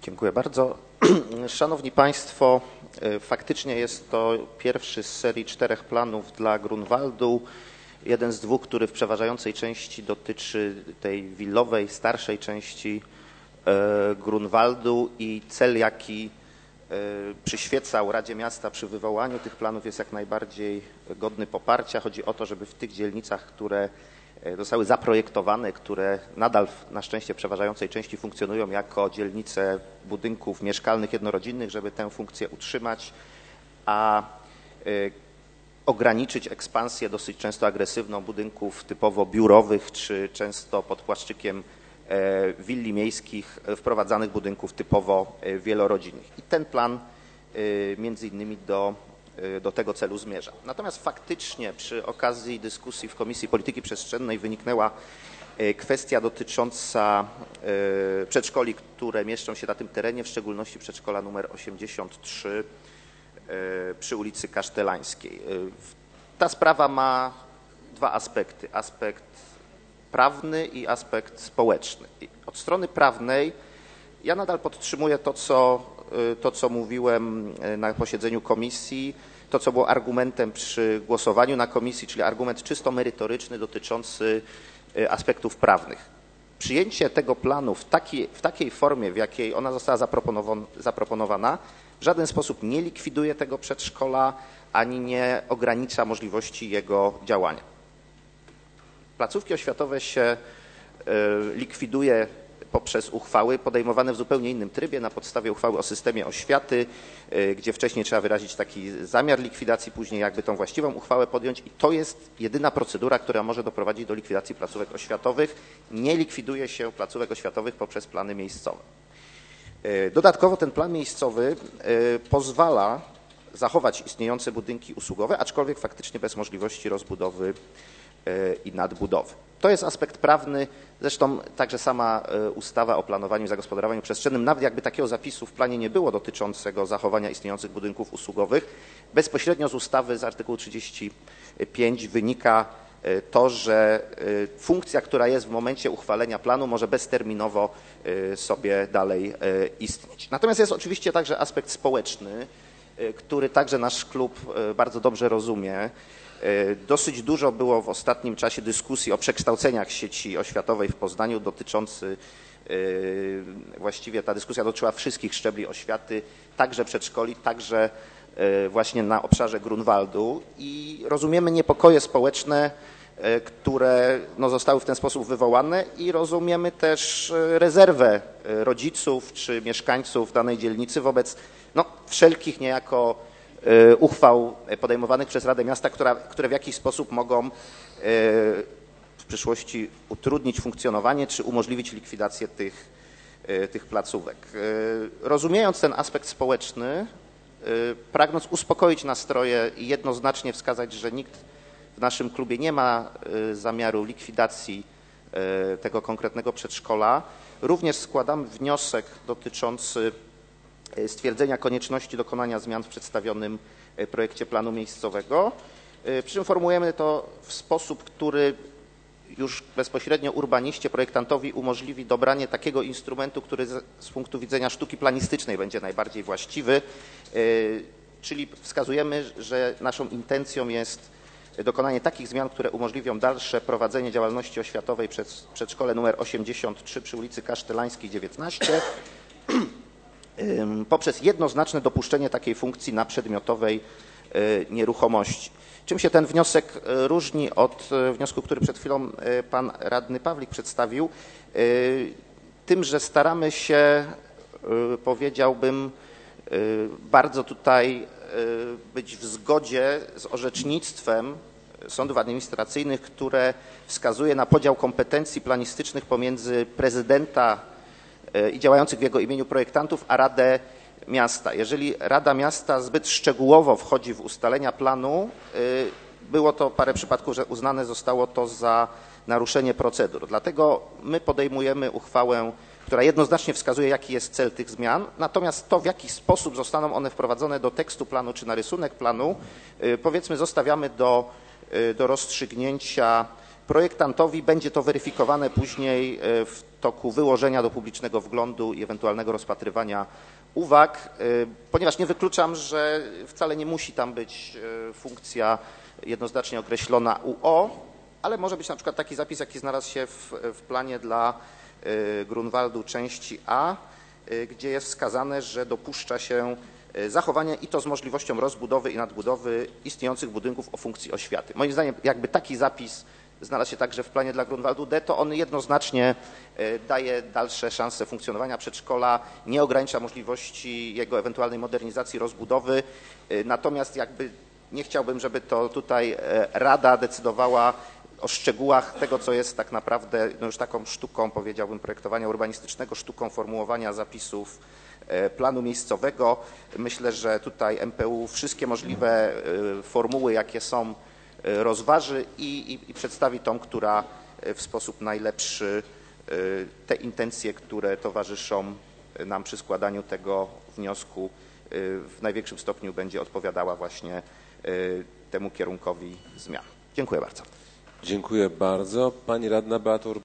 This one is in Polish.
Dziękuję bardzo. Szanowni Państwo, faktycznie jest to pierwszy z serii 4 planów dla Grunwaldu. Jeden z 2, który w przeważającej części dotyczy tej willowej, starszej części Grunwaldu i cel, jaki przyświecał Radzie Miasta przy wywołaniu tych planów, jest jak najbardziej godny poparcia. Chodzi o to, żeby w tych dzielnicach, które zostały zaprojektowane, które nadal na szczęście w przeważającej części funkcjonują jako dzielnice budynków mieszkalnych, jednorodzinnych, żeby tę funkcję utrzymać, a ograniczyć ekspansję dosyć często agresywną budynków typowo biurowych, czy często pod płaszczykiem willi miejskich wprowadzanych budynków typowo wielorodzinnych. I ten plan między innymi do tego celu zmierza. Natomiast faktycznie przy okazji dyskusji w Komisji Polityki Przestrzennej wyniknęła kwestia dotycząca przedszkoli, które mieszczą się na tym terenie, w szczególności przedszkola numer 83 przy ulicy Kasztelańskiej. Ta sprawa ma 2 aspekty. Aspekt prawny i aspekt społeczny. Od strony prawnej ja nadal podtrzymuję to, co mówiłem na posiedzeniu komisji, to, co było argumentem przy głosowaniu na komisji, czyli argument czysto merytoryczny dotyczący aspektów prawnych. Przyjęcie tego planu w takiej formie, w jakiej ona została zaproponowana, w żaden sposób nie likwiduje tego przedszkola, ani nie ogranicza możliwości jego działania. Placówki oświatowe się likwiduje poprzez uchwały podejmowane w zupełnie innym trybie, na podstawie uchwały o systemie oświaty, gdzie wcześniej trzeba wyrazić taki zamiar likwidacji, później jakby tą właściwą uchwałę podjąć i to jest jedyna procedura, która może doprowadzić do likwidacji placówek oświatowych. Nie likwiduje się placówek oświatowych poprzez plany miejscowe. Dodatkowo ten plan miejscowy pozwala zachować istniejące budynki usługowe, aczkolwiek faktycznie bez możliwości rozbudowy i nadbudowy. To jest aspekt prawny, zresztą także sama ustawa o planowaniu i zagospodarowaniu przestrzennym, nawet jakby takiego zapisu w planie nie było dotyczącego zachowania istniejących budynków usługowych, bezpośrednio z ustawy z artykułu 35 wynika to, że funkcja, która jest w momencie uchwalenia planu, może bezterminowo sobie dalej istnieć. Natomiast jest oczywiście także aspekt społeczny, który także nasz klub bardzo dobrze rozumie. Dosyć dużo było w ostatnim czasie dyskusji o przekształceniach sieci oświatowej w Poznaniu właściwie ta dyskusja dotyczyła wszystkich szczebli oświaty, także przedszkoli, także właśnie na obszarze Grunwaldu i rozumiemy niepokoje społeczne, które zostały w ten sposób wywołane i rozumiemy też rezerwę rodziców czy mieszkańców danej dzielnicy wobec wszelkich niejako uchwał podejmowanych przez Radę Miasta, które w jakiś sposób mogą w przyszłości utrudnić funkcjonowanie czy umożliwić likwidację tych placówek. Rozumiejąc ten aspekt społeczny, pragnąc uspokoić nastroje i jednoznacznie wskazać, że nikt w naszym klubie nie ma zamiaru likwidacji tego konkretnego przedszkola, również składam wniosek dotyczący stwierdzenia konieczności dokonania zmian w przedstawionym projekcie planu miejscowego. Przy czym formułujemy to w sposób, który już bezpośrednio urbaniście, projektantowi umożliwi dobranie takiego instrumentu, który z punktu widzenia sztuki planistycznej będzie najbardziej właściwy, czyli wskazujemy, że naszą intencją jest dokonanie takich zmian, które umożliwią dalsze prowadzenie działalności oświatowej przez przedszkole nr 83 przy ulicy Kasztelańskiej 19, poprzez jednoznaczne dopuszczenie takiej funkcji na przedmiotowej nieruchomości. Czym się ten wniosek różni od wniosku, który przed chwilą pan radny Pawlik przedstawił? Tym, że staramy się, powiedziałbym, bardzo tutaj być w zgodzie z orzecznictwem sądów administracyjnych, które wskazuje na podział kompetencji planistycznych pomiędzy prezydenta i działających w jego imieniu projektantów, a Radę Miasta. Jeżeli Rada Miasta zbyt szczegółowo wchodzi w ustalenia planu, było to parę przypadków, że uznane zostało to za naruszenie procedur. Dlatego my podejmujemy uchwałę, która jednoznacznie wskazuje, jaki jest cel tych zmian, natomiast to, w jaki sposób zostaną one wprowadzone do tekstu planu czy na rysunek planu, powiedzmy, zostawiamy do rozstrzygnięcia projektantowi będzie to weryfikowane później w toku wyłożenia do publicznego wglądu i ewentualnego rozpatrywania uwag, ponieważ nie wykluczam, że wcale nie musi tam być funkcja jednoznacznie określona UO, ale może być na przykład taki zapis, jaki znalazł się w planie dla Grunwaldu części A, gdzie jest wskazane, że dopuszcza się zachowanie i to z możliwością rozbudowy i nadbudowy istniejących budynków o funkcji oświaty. Moim zdaniem jakby taki zapis znalazł się także w planie dla Grunwaldu D, to on jednoznacznie daje dalsze szanse funkcjonowania przedszkola, nie ogranicza możliwości jego ewentualnej modernizacji, rozbudowy, natomiast jakby nie chciałbym, żeby to tutaj Rada decydowała o szczegółach tego, co jest tak naprawdę no już taką sztuką, powiedziałbym, projektowania urbanistycznego, sztuką formułowania zapisów planu miejscowego. Myślę, że tutaj MPU wszystkie możliwe formuły, jakie są, rozważy i przedstawi tą, która w sposób najlepszy te intencje, które towarzyszą nam przy składaniu tego wniosku, w największym stopniu będzie odpowiadała właśnie temu kierunkowi zmian. Dziękuję bardzo. Dziękuję bardzo. Pani radna Beata